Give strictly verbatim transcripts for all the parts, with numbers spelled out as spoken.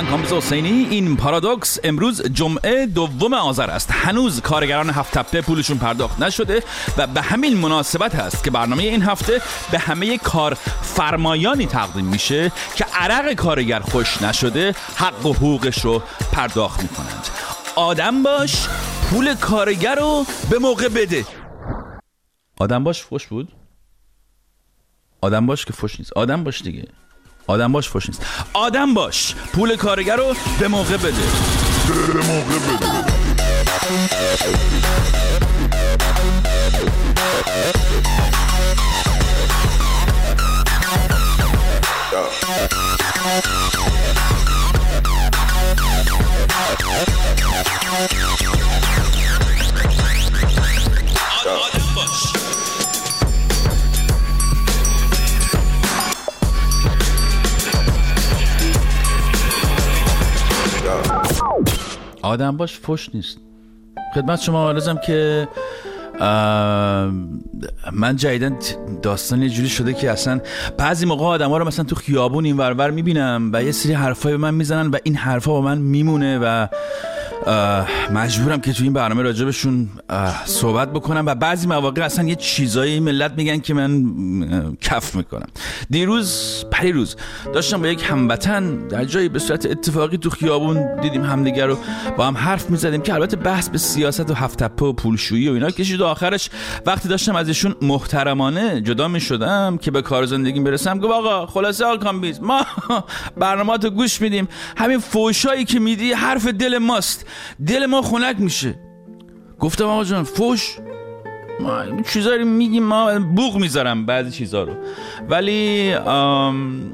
من کامبیز حسینی. این پارادوکس. امروز جمعه دوم آذر است. هنوز کارگران هفت تپه پولشون پرداخت نشده و به همین مناسبت هست که برنامه این هفته به همه کارفرمایانی تقدیم میشه که عرق کارگر خوش نشده حق و حقوقش رو پرداخت میکنند. آدم باش پول کارگر رو به موقع بده. آدم باش فوش بود؟ آدم باش که فوش نیست. آدم باش دیگه. آدم باش فوش نیست. آدم باش پول کارگر رو به موقع بده. به موقع بده. آدم باش. آدم باش فوش نیست. خدمت شما عرضم که من جدیدن داستان یه جوری شده که اصلا بعضی موقع آدم ها رو مثلا تو خیابون این ور ور میبینم و یه سری حرفای به من میزنن و این حرفا با من میمونه و مجبورم که تو این برنامه راجبشون صحبت بکنم و بعضی مواقع اصلا یه چیزایی ملت میگن که من کف میکنم. دیروز پریروز داشتم با یک هموطن در جایی به صورت اتفاقی تو خیابون دیدیم همدیگر رو با هم حرف میزدیم که البته بحث به سیاست و هفت تپه و پولشویی و اینا کشید و آخرش وقتی داشتم ازشون محترمانه جدا میشدم که به کار زندگیم برسم گفت آقا خلاصه آقا کامبیز ما برنامه‌تو گوش میدیم، همین فوشایی که میدی حرف دل ماست، دل ما خنک میشه. گفتم آقا جان فوش ما این چیزا رو میگیم، ما بوق میذارم بعضی چیزا رو، ولی آم آم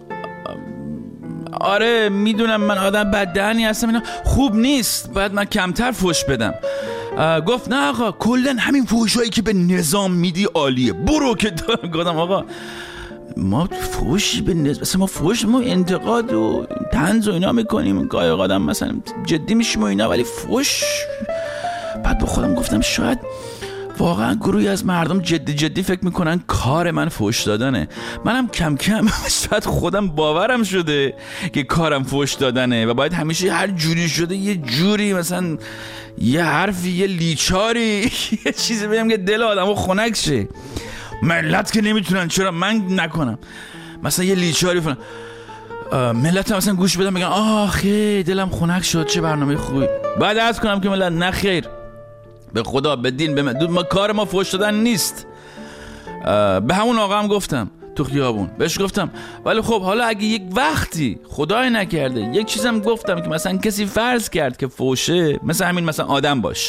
آره میدونم من آدم بددهنی هستم، اینا خوب نیست، باید من کمتر فوش بدم. گفت نه آقا کلن همین فوشایی که به نظام میدی عالیه، برو که دارم. گفتم آقا ما فوشی به نظام، ما فوش ما انتقاد و طنز و اینا میکنیم، گاهی آدم مثلا جدی میشیم و اینا، ولی فوش. بعد به خودم گفتم شاید واقعا گروهی از مردم جدی جدی فکر میکنن کار من فوش دادنه. منم کم کم شاید خودم باورم شده که کارم فوش دادنه و باید همیشه هر جوری شده یه جوری مثلا یه حرفی یه لیچاری یه چیزی بگم که دل آدمو خنک شه. ملت که نمیتونن چرا من نکنم؟ مثلا یه لیچاری فلان ملت هم مثلا گوش بدم بگن آخه دلم خنک شد چه برنامه خوبی. بعد عرض کنم که ملت نه خیر، به خدا به دین به من ما کار ما فوش دادن نیست. به همون آقا هم گفتم تو خیابون بهش گفتم ولی خب حالا اگه یک وقتی خدای نکرده یک چیزم گفتم که مثلا کسی فرض کرد که فوشه، مثلا همین مثلا آدم باش،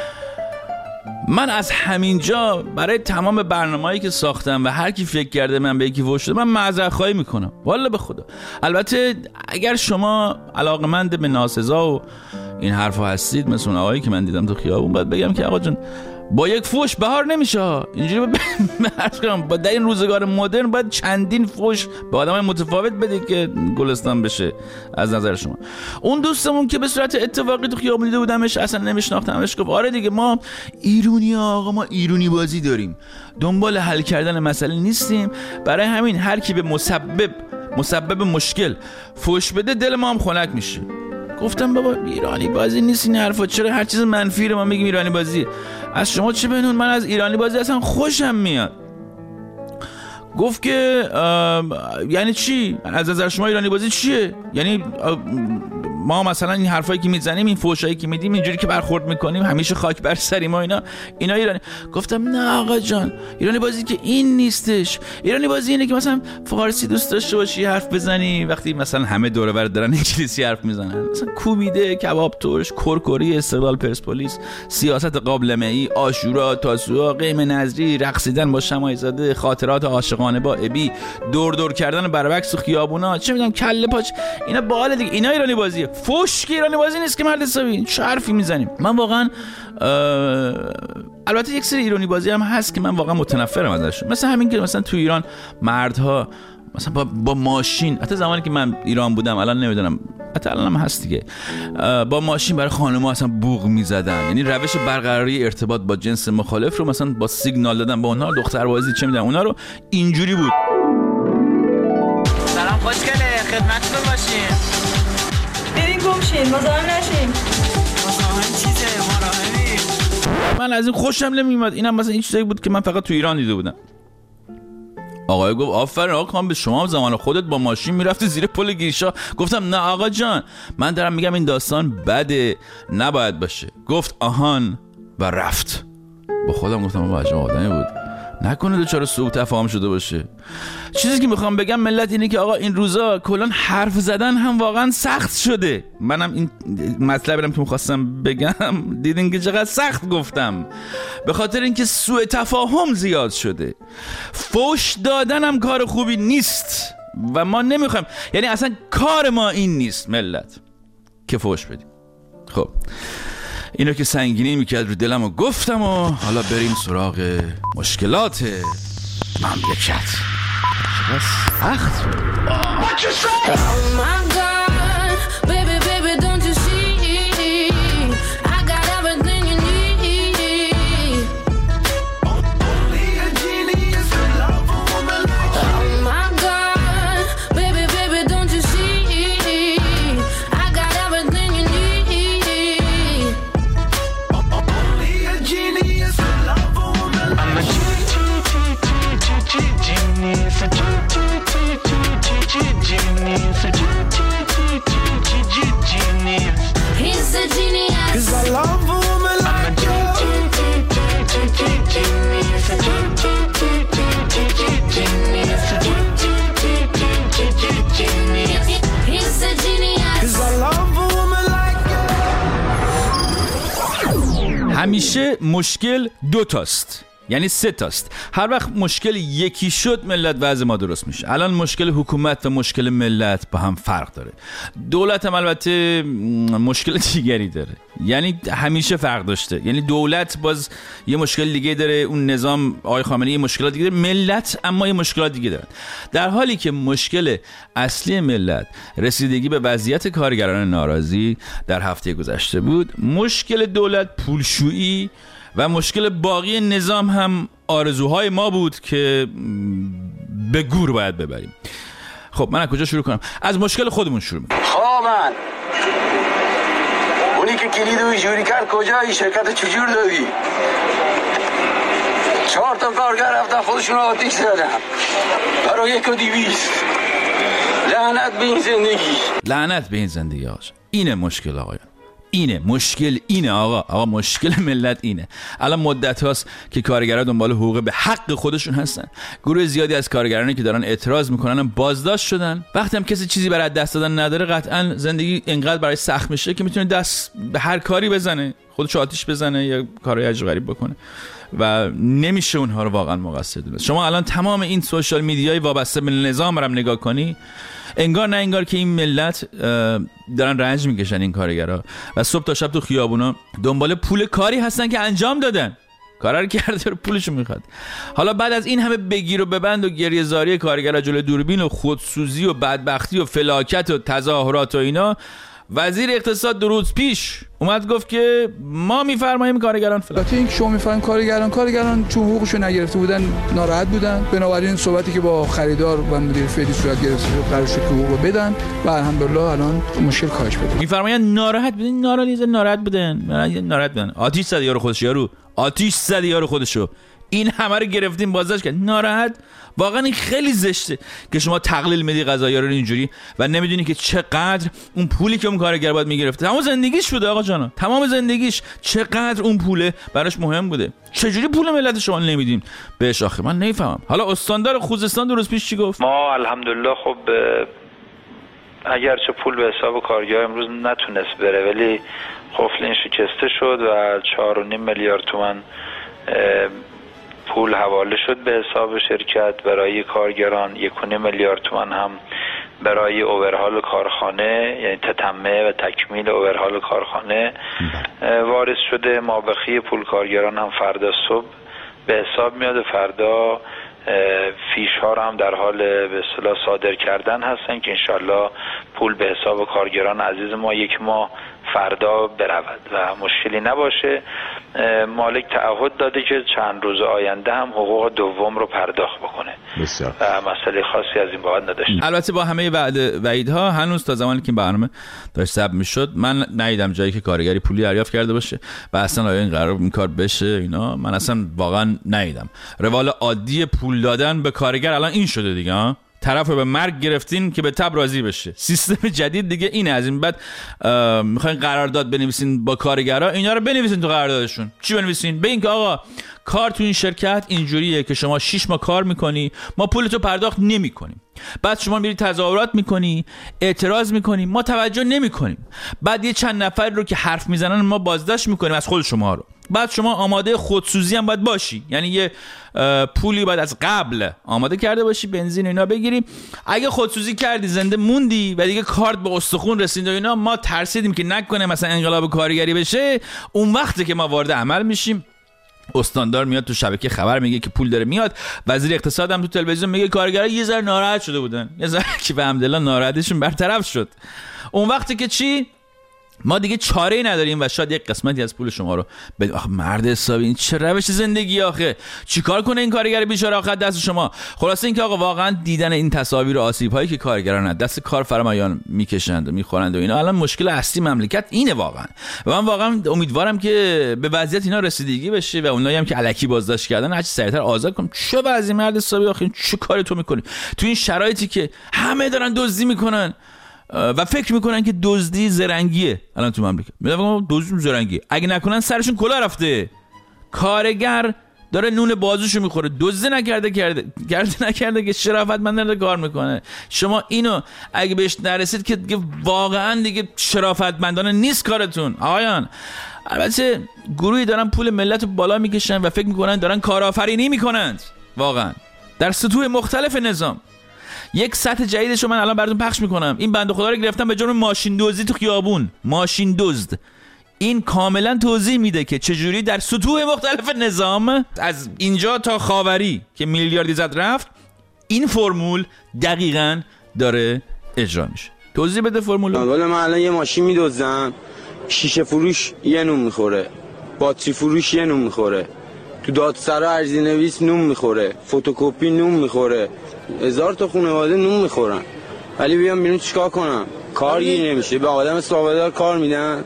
من از همینجا برای تمام برنامه‌ای که ساختم و هر کی فکر کرده من به یکی فوش دادم من معذرت خواهی میکنم والله به خدا. البته اگر شما علاقه‌مند به ناسزا و این حرفا هستید مثل اون آقایی که من دیدم تو خیابون، باید بگم که آقا جان با یک فوش بهار نمیشه. اینجوری با با در این روزگار مدرن باید چندین فوش به آدمای متفاوت بدید که گلستان بشه از نظر شما. اون دوستمون که به صورت اتفاقی تو خیابون دیده بودمش اصلا نمیشناختمش، گفت آره دیگه ما ایرونی آقا ما ایرونی بازی داریم، دنبال حل کردن مسئله نیستیم، برای همین هر کی به مسبب مسبب مشکل فوش بده دل ما هم خنک میشه. گفتم بابا ایرانی بازی نیست این حرفا، چرا هر چیز منفی رو ما میگیم ایرانی بازی؟ از شما چه بنون؟ من از ایرانی بازی اصلا خوشم میاد. گفت که یعنی چی؟ از نظر شما ایرانی بازی چیه؟ یعنی ما مثلا این حرفایی که میزنیم این فوشایی که میدیم اینجوری که برخورد میکنیم همیشه خاک بر سری ما اینا اینا ایرانی. گفتم نه آقا جان ایرانی بازی که این نیستش. ایرانی بازی اینه که مثلا فارسی دوست داشته باشی حرف بزنی وقتی مثلا همه دور و بر دارن انگلیسی حرف میزنن، مثلا کوبیده، کباب ترش، کرکری، استقلال پرسپولیس، سیاست قابلمه‌ای، عاشورا، تاسوعا، قیم نظری، رقصیدن با شماعی زاده، خاطرات عاشقانه با ابی، دور دور کردن بربکس و خیابونا، چه میدونم کله پاچ، اینا باحال دیگه. اینا ایرانی بازیه. فوش که ایرانی بازی نیست که مرد حسابی. چه حرفی میزنیم؟ من واقعا البته یک سری ایرانی بازی هم هست که من واقعا متنفرم ازش، مثلا همین که مثلا تو ایران مردها مثلا با, با ماشین، حتی زمانی که من ایران بودم الان نمیدونم حتی الان هم هست دیگه، با ماشین برای خانم‌ها اصلا بوق میزدن، یعنی روش برقراری ارتباط با جنس مخالف رو مثلا با سیگنال دادن با اونها، دختربازی چه میدونم اونا رو اینجوری بود. سلام خوشگله، خدمتتون باشیم. برین گم شین مزاحم نشین. مزاحم چیزه مراهمی. من از این خوشم نمیومد. اینم مثلا این چیزایی بود که من فقط تو ایران دیده بودم. آقای گفت آفرین آقا خان، به شما زمان خودت با ماشین میرفتی زیر پل گیشا. گفتم نه آقا جان، من دارم میگم این داستان بده، نباید باشه. گفت آهان و رفت. با خودم گفتم آقا عجب آدمی بود، نکنه دوچار سوء تفاهم شده باشه. چیزی که میخوام بگم ملت اینه که آقا این روزا کلا حرف زدن هم واقعا سخت شده. منم این مطلبی رو که میخواستم بگم دیدین که چقدر سخت گفتم، به خاطر اینکه سوء تفاهم زیاد شده. فوش دادن هم کار خوبی نیست و ما نمیخوایم، یعنی اصلا کار ما این نیست ملت که فوش بدیم. خب اینو که سنگینی میکرد رو دلم و گفتم و حالا بریم سراغ مشکلات مملکت. چقدر سخت همیشه مشکل دو تاست، یعنی سه تاست. هر وقت مشکل یکی شد ملت وضع ما درست میشه. الان مشکل حکومت و مشکل ملت با هم فرق داره. دولت هم البته مشکل دیگری داره، یعنی همیشه فرق داشته. یعنی دولت باز یه مشکل دیگه داره، اون نظام آقای خامنه‌ای مشکلات دیگه داره، ملت اما یه مشکلات دیگه دارن. در حالی که مشکل اصلی ملت رسیدگی به وضعیت کارگران ناراضی در هفته گذشته بود، مشکل دولت پولشویی و مشکل باقی نظام هم آرزوهای ما بود که به گور باید ببریم. خب من از کجا شروع کنم؟ از مشکل خودمون شروع میکنم. خوابن اونی که کلیدو ایجوری کرد کجایی؟ شرکت چجور دادی؟ چهار تا کارگر رفتن خودشون آتیش زدن برای یک و دیویست. لعنت به این زندگی، لعنت به این زندگی آقا. اینه مشکل آقایان، اینه مشکل، اینه آقا آقا مشکل ملت اینه. الان مدت هاست که کارگرها دنبال حقوق به حق خودشون هستن. گروه زیادی از کارگرانی که دارن اعتراض میکنن بازداشت شدن. وقتی هم کسی چیزی برای دست دادن نداره، قطعا زندگی اینقدر برای سخت میشه که میتونه دست به هر کاری بزنه، خودش آتیش بزنه یا کارهای عجیب غریب بکنه و نمیشه اونها رو واقعا مقصر دونست. شما الان تمام این سوشال میدیای وابسته به نظام رو نگاه کنی، انگار نه انگار که این ملت دارن رنج میکشن این کارگرها و صبح تا شب تو خیابونا دنبال پول کاری هستن که انجام دادن، کارا رو کرده رو پولشو میخواد. حالا بعد از این همه بگیر و ببند و گریه‌زاری کارگرها جلوی دوربین و خودسوزی و بدبختی و فلاکت و تظاهرات و اینا، وزیر اقتصاد دو روز پیش اومد گفت که ما میفرماییم کارگران فلان. البته این که شما میفرمایید کارگران کارگران چون حقوقشو نگرفته بودن ناراحت بودن، بنابراین صحبتی که با خریدار و مدیر فعلی صورت گرفت قرار شد که حقوقو بدن و الحمدلله الان مشکل کاهش پیدا. میفرمایند ناراحت بودن، ناراحت ناراحت بودن، ناراحت بودن. آتیش زد یارو خودش، یارو آتیش زد یارو خودشو. این همه رو گرفتیم بازداشت کرد. ناراحت. واقعا این خیلی زشته که شما تقلیل میدی قضایا رو اینجوری و نمیدونی که چقدر اون پولی که اون کارگر باید میگرفته، تمام زندگیش بوده آقا جانا، تمام زندگیش چقدر اون پوله براش مهم بوده. چجوری پول ملت شما نمیدیم بهش؟ آخه من نمیفهمم. حالا استاندار خوزستان دو روز پیش چی گفت؟ ما الحمدلله خب اگرچه پول به حساب کارگر امروز نتونست بره، ولی قفل این شکسته شد و چهار و نیم میلیارد تومان پول حواله شد به حساب شرکت برای کارگران. یک و نیم میلیارد تومان هم برای اوورهال کارخانه، یعنی تتمه و تکمیل اوورهال کارخانه وارد شده. مابقی پول کارگران هم فردا صبح به حساب میاد و فردا فیش ها رو هم در حال به اصطلاح صادر کردن هستن که انشالله پول به حساب کارگران عزیز ما یک ماه فردا برود و مشکلی نباشه. مالک تعهد داده که چند روز آینده هم حقوق دوم رو پرداخت بکنه. بسیار. و مسئله خاصی از این بابت نداشت. البته با همه وعده وعیدها هنوز تا زمانی که این برنامه داشت ضبط میشد من ندیدم جایی که کارگری پولی دریافت کرده باشه و اصلا آیا این قرار این کار بشه اینا من اصلا واقعا ندیدم. روال عادی پول دادن به کارگر الان این شده دیگه ها. طرف رو به مرگ گرفتین که به تب راضی بشه. سیستم جدید دیگه اینه. از این بعد میخواین قرارداد بنویسین با کارگرها، اینا رو بنویسین تو قراردادشون. چی بنویسین؟ بگین که آقا کار تو این شرکت اینجوریه که شما شش ماه کار میکنی، ما پولتو پرداخت نمیکنیم. بعد شما میری تظاهرات میکنی، اعتراض میکنی، ما توجه نمیکنیم. بعد یه چند نفر رو که حرف میزنن ما بازداشت میکنیم از خود شما رو. بعد شما آماده خودسوزی هم باید باشی، یعنی یه پولی باید از قبل آماده کرده باشی، بنزین اینا بگیری. اگه خودسوزی کردی زنده موندی و دیگه کارت به استخون رسید و اینا، ما ترسیدیم که نکنه مثلا انقلاب کارگری بشه، اون وقتی که ما وارد عمل میشیم استاندار میاد تو شبکه خبر میگه که پول داره میاد، وزیر اقتصاد هم تو تلویزیون میگه کارگرها یه ذره ناراحت شده بودن، یه ذره که به حمدالله ناراحتیشون برطرف شد. اون وقتی که چی ما دیگه چاره‌ای نداریم و شاید یک قسمتی از پول شما رو بد... آخه مرد حسابی این چه روش زندگی آخه، چیکار کنه این کارگر بیچاره آخه دست شما. خلاصه اینکه آقا واقعا دیدن این تصاویر و آسیب‌هایی که کارگران از دست کارفرمایان میکشند و میخورند و اینا الان مشکل اصلی مملکت اینه واقعا. و من واقعا امیدوارم که به وضعیت اینا رسیدگی بشه و اونایی هم که الکی بازداشت کردن هرچی سریعتر آزاد کنن. چه وضعی مرد حسابی آخه، چه کاری تو میکنی تو این شرایطی که همه دارن دزدی میکنن و فکر میکنن که دزدی زرنگیه الان تو مملکت. میگم دزدی زرنگیه، اگه نکنن سرشون کلا رفته. کارگر داره نون بازوشو میخوره، دزدی نکرده کرده کرده نکرده که شرافتمندانه داره کار میکنه. شما اینو اگه بهش نرسید که دیگه واقعا دیگه شرافتمندانه نیست کارتون آقایان. البته گروهی دارن پول ملت رو بالا میکشن و فکر میکنن دارن کارآفرینی میکنند واقعا در سطوح مختلف نظام. یک سطح جدیدشو من الان براتون پخش میکنم. این بنده خدا رو گرفتن به جرم ماشین دزدی تو خیابون، ماشین دزد. این کاملا توضیح میده که چجوری در سطوح مختلف نظام از اینجا تا خاوری که میلیاردی زد رفت این فرمول دقیقاً داره اجرا میشه. توضیح بده فرمول. حالا من الان یه ماشین میدزدم، شیشه فروش یه نون میخوره، باتری فروش یه نون میخوره، تو دادسرا ارزی نویس نون میخوره، فتوکپی نون میخوره، هزار تا خانواده نون میخورن. ولی بیام بیرون چیکار کنم؟ کار گیر نمیشه. به آدم سابقه‌دار کار میدن.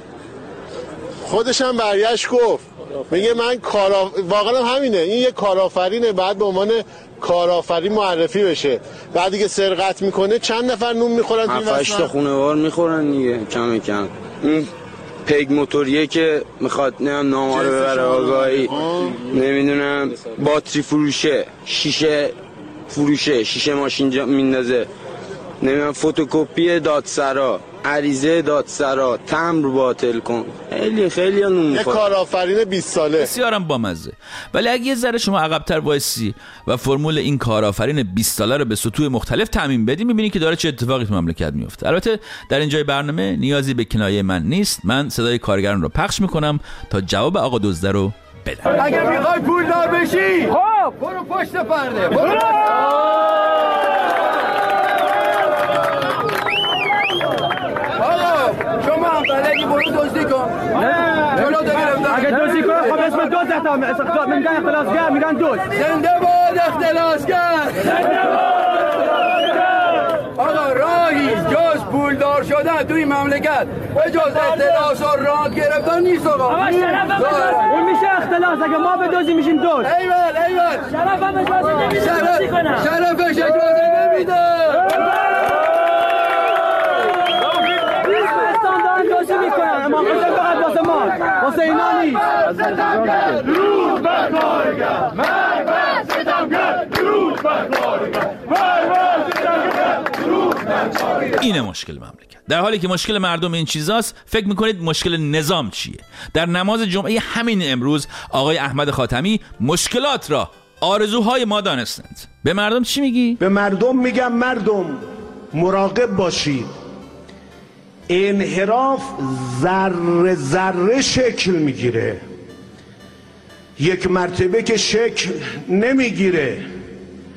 خودش هم برگشت گفت میگه من کارا واقعا همینه، این یه کارآفرینه، بعد به عنوان کارآفرین معرفی بشه. بعد دیگه سرقت میکنه چند نفر نون میخورن؟ هفت تا خانوار میخورن دیگه کم کم. این پیگ موتوریه که میخواد نمیدونم نامه رو ببره آگاهی، نمیدونم باتری فروشه، شیشه فروشه، شیشه ماشین میندازه، نمیدونم فتوکپی دادسرا، عریضه دادسرا، تمبر باطل کن. خیلی خیلی نون میخواد. یه کارآفرین بیست ساله. بسیارم بامزه. ولی اگه یه ذره شما عقب‌تر وایسی و فرمول این کارآفرین بیست ساله رو به سطوح مختلف تعمین بدی، میبینی که داره چه اتفاقی تو مملکت میفته. البته در اینجای برنامه نیازی به کنایه من نیست. من صدای کارگران رو پخش میکنم تا جواب آقا دزده رو بدم. اگه میخوای پولدار بشی خب برو پشت پرده، برو. شما هم بلدی برو دزدی کن. نه جلو گرفتن. اگه دزدی کن خب اسم دزد هم استخدام میگن اختلاسگر، میگن دزد. زنده باد اختلاسگر. زنده باد. آقا راهی جز پولدار شدن توی مملکت به جز اختلاس و راند گرفتن نیست آقا. آقا شرف اون میشه اختلاس، اگه ما به دزدی میشیم دزد. ایول ایول. شرف هم اجازه نمیده دزدی کنم. شرفش اجازه نمیده. حسینانی روز بر کارگر، مرگ بر ستمگر، روز بر کارگر، مرگ بر ستمگر، روز بر کارگر. اینه مشکل مملکت. در حالی که مشکل مردم این چیزاست، فکر میکنید مشکل نظام چیه؟ در نماز جمعه همین امروز آقای احمد خاتمی مشکلات را آرزوهای ما دانستند. به مردم چی میگی؟ به مردم میگم مردم مراقب باشید. انحراف ذره ذره شکل میگیره، یک مرتبه که شکل نمیگیره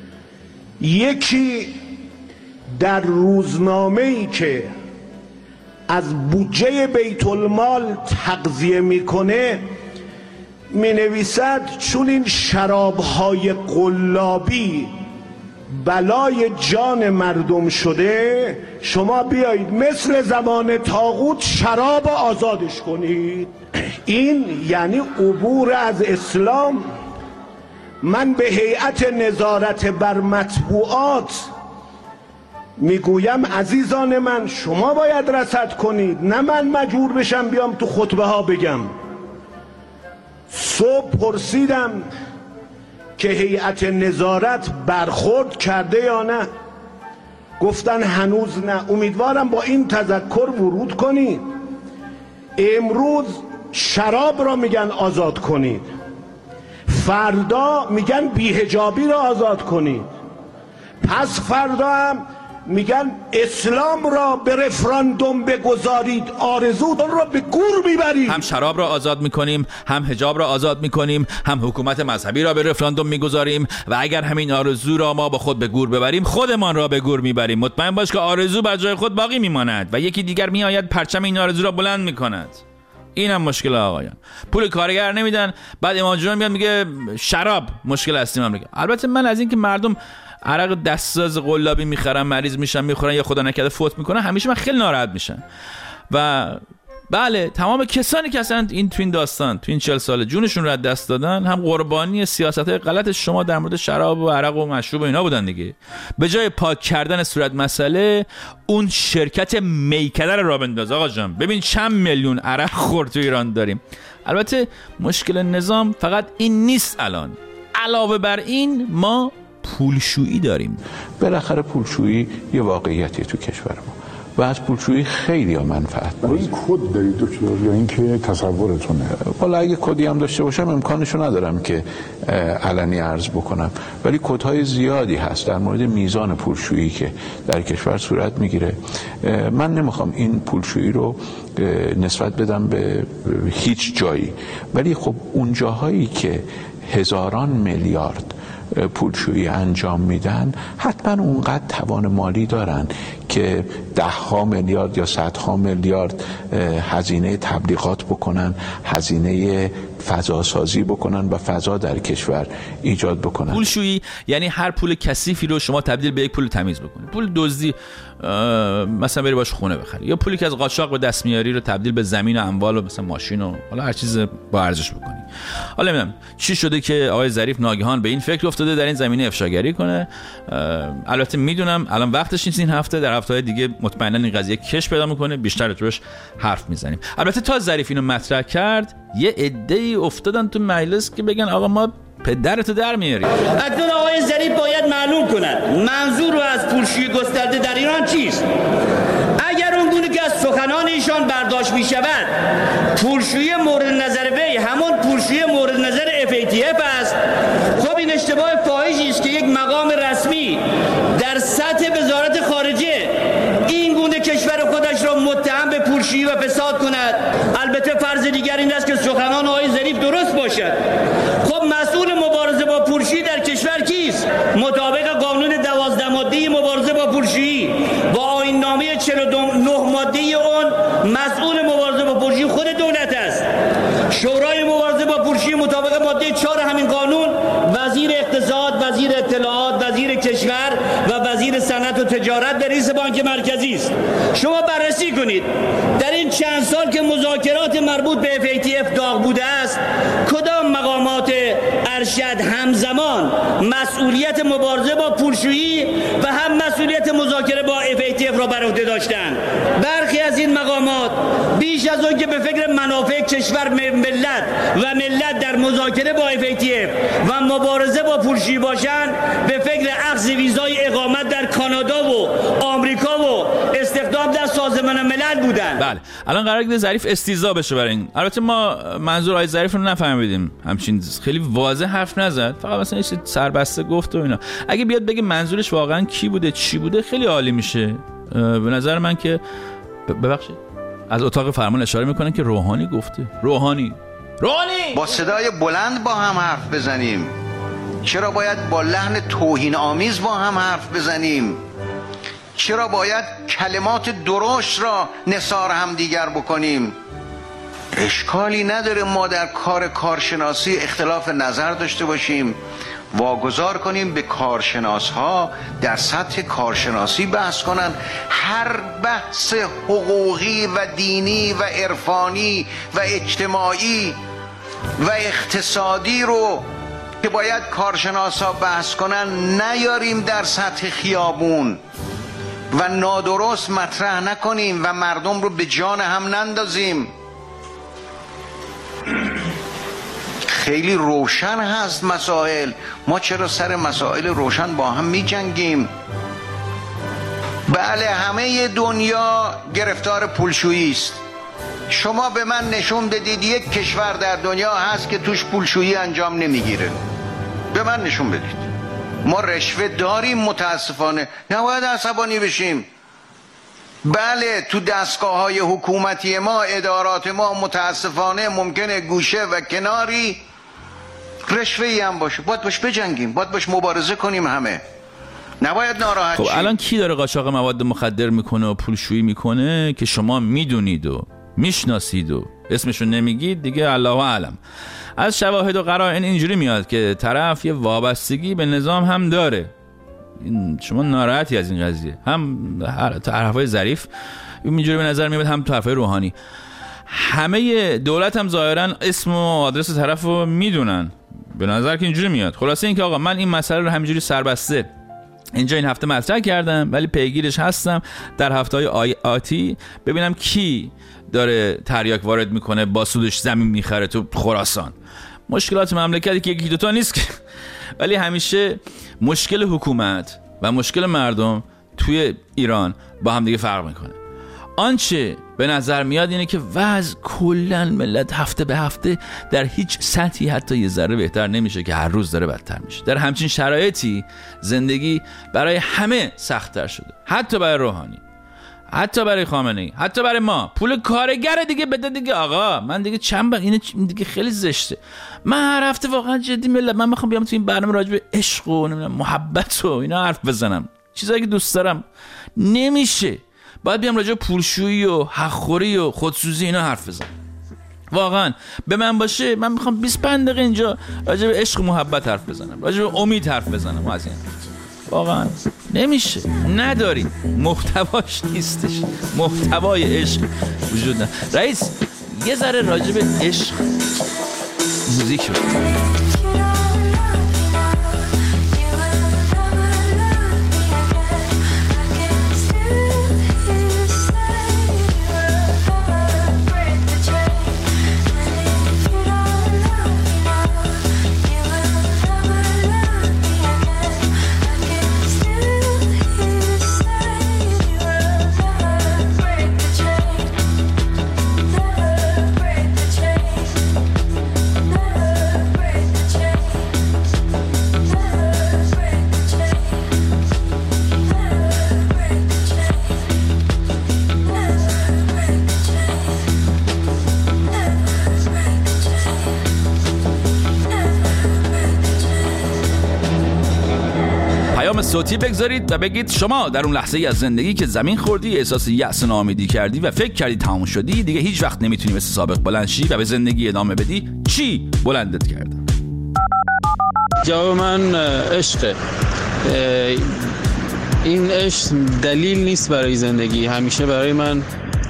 یکی در روزنامه‌ای که از بودجه بیت المال تغذیه میکنه می نویسد چون این شرابهای قلابی بلای جان مردم شده، شما بیایید مثل زمان طاغوت شراب آزادش کنید. این یعنی عبور از اسلام. من به هیئت نظارت بر مطبوعات میگویم عزیزان من، شما باید رصد کنید، نه من مجبور بشم بیام تو خطبه ها بگم. صبح پرسیدم که هیئت نظارت برخورد کرده یا نه، گفتن هنوز نه. امیدوارم با این تذکر ورود کنید. امروز شراب را میگن آزاد کنید، فردا میگن بی‌حجابی را آزاد کنید، پس فردا هم میگن اسلام را به رفراندوم بگذارید، آرزوتون را به گور میبرید. هم شراب را آزاد میکنیم، هم حجاب را آزاد میکنیم، هم حکومت مذهبی را به رفراندوم میگذاریم و اگر همین آرزو را ما با خود به گور ببریم، خودمان را به گور میبریم. مطمئن باش که آرزو بر جای خود باقی میماند و یکی دیگر میآید پرچم این آرزو را بلند میکند. این هم مشکل آقایان. پول کارگر نمیدن، بعد امام جان میاد میگه شراب مشکل اصلی مملکت. البته من از این که مردم عرق دستساز قلابی میخرن، مریض میشن، میخورن یا خدا نکرده فوت میکنن، همیشه من خیلی ناراحت میشن. و بله، تمام کسانی که اصلا این تو این داستان تو این چهل سال جونشون رو از دست دادن، هم قربانی سیاست‌های غلط شما در مورد شراب و عرق و مشروب و اینا بودن دیگه. به جای پاک کردن صورت مسئله، اون شرکت میکده رو راه بنداز. آقا جان ببین چند میلیون عرق خورد تو ایران داریم. البته مشکل نظام فقط این نیست. الان علاوه بر این ما پولشویی داریم. بالاخره پولشویی یه واقعیتی تو کشور ما و از پولشویی خیلی ها منفعت برای این کد دارید دکتر یا اینکه تصورتونه؟ والا اگه کدی هم داشته باشم امکانشو ندارم که علنی عرض بکنم، ولی کدهای زیادی هست در مورد میزان پولشویی که در کشور صورت میگیره. من نمیخوام این پولشویی رو نسبت بدم به هیچ جایی، ولی خب اون جاهایی که هزاران میلیارد پولشویی انجام میدن حتما اونقدر توان مالی دارن که ده ها میلیارد یا صد ها میلیارد هزینه تبلیغات بکنن، هزینه فضا سازی بکنن و فضا در کشور ایجاد بکنن. پولشویی یعنی هر پول کثیفی رو شما تبدیل به یک پول تمیز بکنی. پول دزدی مثلا بری باش خونه بخری، یا پولی که از قاچاق به دست میاری رو تبدیل به زمین و اموال و مثلا ماشین و حالا هر چیز با ارزش بکنی. حالا نمیدونم چی شده که آقای ظریف ناگهان به این فکر افتاده در این زمینه افشاگری کنه. البته میدونم الان وقتش نیست، این هفته در هفته‌های دیگه مطمئنا این قضیه کش پیدا میکنه، بیشتر راجعش حرف میزنیم. البته تا ظریف اینو مطرح کرد یه عده‌ای افتادن تو مجلس که بگن آقا ما پدرتو در میاریم. اکنون آقای ظریف باید معلوم کنند منظور رو از پولشویی گسترده در ایران چیست. اگر اون گونه که از سخنان ایشان برداشت می شود پولشویی مورد نظر وی همون پولشویی مورد نظر اف ای تی اف است، خب این اشتباه فاحشی است که یک مقام رسمی در سطح وزارت خارجه این گونه کشور خودش را متهم به پولشویی و فساد کند. البته فرض دیگر این است که سخنان آقای ظریف درست باشد. خب مسئول مبارزه با پولشویی در کشور کیست؟ مطابق قانون دوازده ماده مبارزه با پولشویی با آیین نامه چهل و نه ماده اون مسئول مبارزه با پولشویی خود دولت است. شورای مبارزه با پولشویی مطابق ماده چهار همین قانون وزیر اقتصاد، وزیر اطلاعات، وزیر کشور و وزیر صنعت و تجارت در رئیس بانک مرکزی است. شما بررسی کنید در این چند سال که مذاکرات مربوط به اف ای تی اف داغ بوده است کدام مقامات ارشد همزمان مسئولیت مبارزه با پولشویی و هم مسئولیت مذاکره با اف ای تی اف را بر عهده داشتند. برخی از این مقامات بیش از آن که به فکر منافع کشور ملت و ملت در مذاکره با اف ای تی اف و مبارزه با پولشویی باشند به فکر اخذ ویزای اقامت در کانادا و آمریکا و استخدام در سازمان ملل بودند. بله الان قراره که ظریف استیضاح بشه برای این. البته ما منظور آقای ظریف رو نفهمیدیم، همچین خیلی واضح حرف نزد، فقط مثلا یه سربسته گفت و اینا. اگه بیاد بگه منظورش واقعا کی بوده چی بوده خیلی عالی میشه. به نظر من که ببخشید از اتاق فرمان اشاره میکنن که روحانی گفته. روحانی روحانی با صدای بلند با هم حرف بزنیم، چرا باید با لحن توهین آمیز با هم حرف بزنیم؟ چرا باید کلمات درشت را نثار هم دیگر بکنیم؟ اشکالی نداره ما در کار کارشناسی اختلاف نظر داشته باشیم، واگذار کنیم به کارشناس ها در سطح کارشناسی بحث کنن. هر بحث حقوقی و دینی و عرفانی و اجتماعی و اقتصادی رو که باید کارشناس ها بحث کنن نیاریم در سطح خیابون و نادرست مطرح نکنیم و مردم رو به جان هم نندازیم. خیلی روشن هست مسائل، ما چرا سر مسائل روشن با هم می جنگیم؟ بله، همه دنیا گرفتار پولشویی است. شما به من نشون بدید یک کشور در دنیا هست که توش پولشویی انجام نمیگیره؟ به من نشون بدید. ما رشوه داریم متاسفانه، نباید عصبانی بشیم. بله، تو دستگاه های حکومتی ما، ادارات ما متاسفانه ممکنه گوشه و کناری رشوه‌ای هم باشه، باید باش بجنگیم، باید باش مبارزه کنیم. همه نباید ناراحت خب شیم. الان کی داره قاچاق مواد مخدر میکنه و پولشویی میکنه که شما میدونید و میشناسید و اسمشو نمیگید دیگه؟ الله اعلم. از شواهد و قرائن اینجوری میاد که طرف یه وابستگی به نظام هم داره. شما ناراحتی از این قضیه؟ هم طرفای ظریف اینجوری به نظر میاد، هم طرفای روحانی. همه دولت هم ظاهرا اسم و آدرس طرفو میدونن، به نظر که اینجوری میاد. خلاصه این که آقا من این مسئله رو همینجوری سربسته اینجا این هفته مطرح کردم، ولی پیگیرش هستم در هفته‌های آتی ببینم کی داره تریاک وارد میکنه با سودش زمین میخره تو خراسان. مشکلات مملکتی که یکی دوتا نیست که، ولی همیشه مشکل حکومت و مشکل مردم توی ایران با هم دیگه فرق میکنه. آنچه به نظر میاد اینه که وضع کلن ملت هفته به هفته در هیچ سطحی حتی یه ذره بهتر نمیشه، که هر روز داره بدتر میشه. در همچین شرایطی زندگی برای همه سخت‌تر شده، حتی برای روحانی، حتی برای خامنه‌ای، حتی برای ما. پول کارگر دیگه بده دیگه آقا. من دیگه چند بار اینه دیگه خیلی زشته. من هر هفته واقعا جدی ملت من میخوام بیام تو این برنامه راجع به عشق و نمیدونم محبت و اینا حرف بزنم، چیزایی که دوست دارم. نمیشه. باید بیام راجع به پولشویی و حقخوری و خودسوزی اینا حرف بزنم. واقعا به من باشه من میخوام بیست و پنج دقیقه اینجا راجع به عشق و محبت حرف بزنم، راجع به امید حرف بزنم. از این واقعا نمیشه، نداریم، محتواش نیستش، محتوای عشق وجود نداره. رئیس یه ذره راجع به عشق موزیک بزن. صوتی بگذارید و بگید شما در اون لحظه ای از زندگی که زمین خوردی، احساس یأس و ناامیدی کردی و فکر کردی تموم شدی، دیگه هیچ وقت نمیتونی مثل سابق بلند شی و به زندگی ادامه بدی، چی بلندت کرده؟ جواب من عشقه. این عشق دلیل نیست برای زندگی، همیشه برای من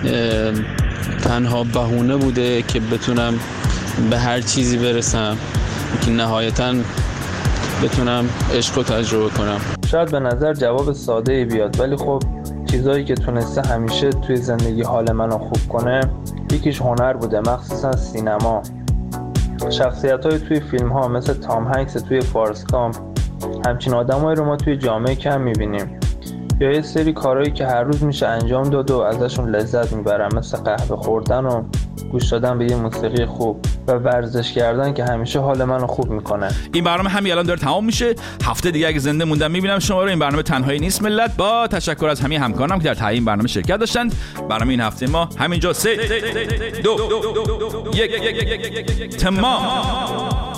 تنها بهونه بوده که بتونم به هر چیزی برسم که نهایتاً بتونم عشق رو تجربه کنم. شاید به نظر جواب ساده بیاد، ولی خب چیزایی که تونسته همیشه توی زندگی حال منو خوب کنه، یکیش هنر بوده، مخصوصا سینما. شخصیت‌های توی فیلم‌ها مثل تام هنگس توی فارست گامپ، همچین آدمایی رو ما توی جامعه کم می‌بینیم. یا یه سری کارهایی که هر روز میشه انجام داد و ازشون لذت میبرم، مثل قهوه خوردن و گوش دادن به یه موسیقی خوب و ورزش کردن که همیشه حال منو خوب میکنه. این برنامه همین الان داره تمام میشه. هفته دیگه اگه زنده موندم میبینم شما رو. این برنامه تنهایی نیست ملت. با تشکر از همه همکارانم که در تهیه این برنامه شرکت داشتند. برنامه این هفته ما همینجا سه دو یک تمام.